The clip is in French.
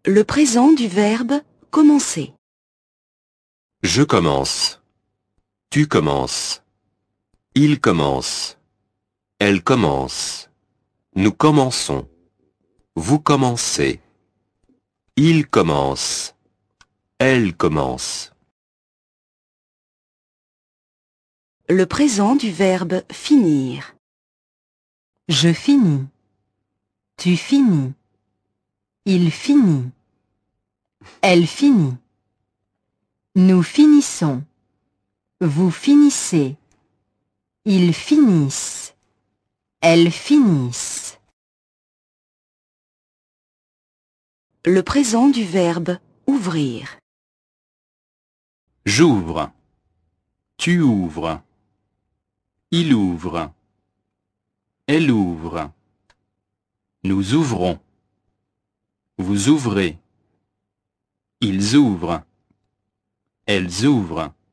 Le présent du verbe commencer. Je commence. Tu commences. Il commence. Elle commence. Nous commençons. Vous commencez. Il commence. Elle commence. Le présent du verbe finir. Je finis. Tu finis. Il finit. Elle finit. Nous finissons. Vous finissez. Ils finissent. Elles finissent. Le présent du verbe ouvrir. J'ouvre. Tu ouvres. Il ouvre. Elle ouvre. Nous ouvrons. Vous ouvrez. Ils ouvrent. Elles ouvrent.